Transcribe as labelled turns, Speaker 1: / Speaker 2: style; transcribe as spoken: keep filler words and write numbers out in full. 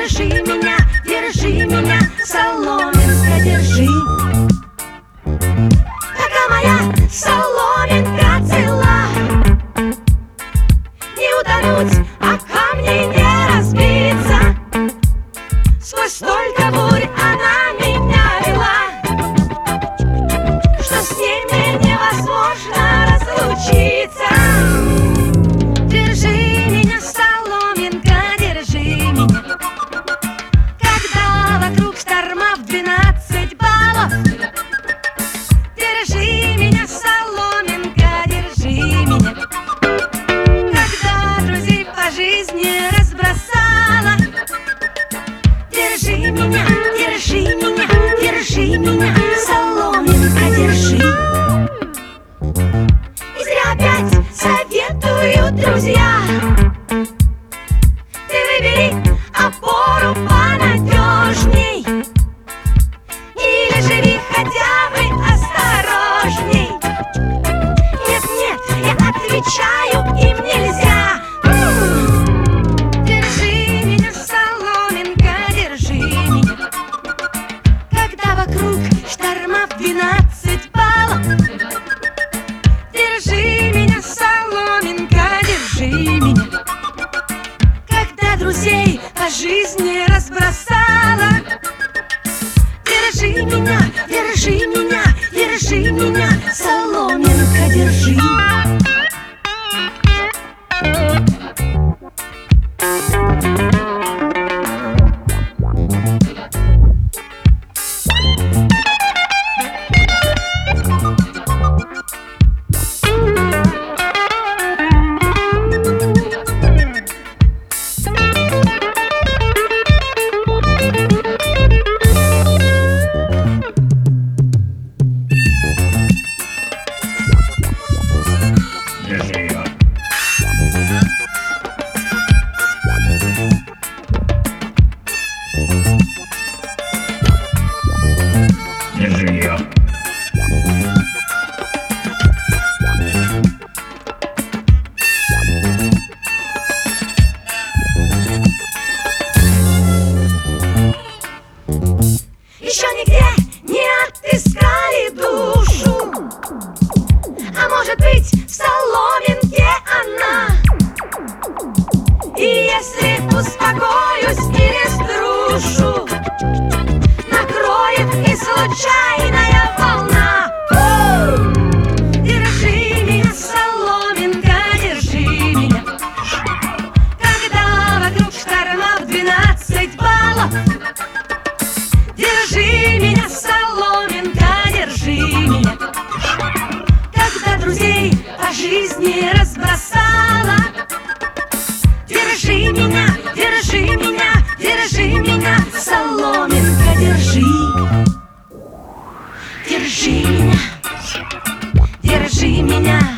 Speaker 1: держи меня, держи меня, соломинка, держи. Пока моя соломинка цела, не утонуть, а камни не разбиться. Сквозь столько бурь она меня вела, что с ней мне невозможно разлучиться. Держи меня, соломинка, держи меня, когда вокруг шторма в двенадцать баллов. Держи меня, соломинка, держи меня, когда друзей по жизни разбросала. Держи меня, держи меня, держи меня, соломинка, держи. И зря опять советуют друзья: ты выбери опору понадежней, или живи хотя бы осторожней. Нет, нет, я отвечаю, им нельзя. Держи меня, соломинка, держи меня, когда вокруг шторма в двенадцать баллов. Держи меня, соломинка, держи меня, когда друзей по жизни разбросала. Держи меня, держи меня, держи меня, соломинка, держи.
Speaker 2: Держи ее.
Speaker 1: Еще нигде не отыскали душу, а может быть, в соломинке она. И если успокоюсь или струшу, накроет и случайная волна. Держи меня, соломинка, держи меня, когда вокруг шторма в двенадцать баллов. Держи меня, соломинка, держи меня, когда друзей по жизни разбросала. Держи меня, держи меня, держи меня, соломинка, держи. Держи меня, держи меня.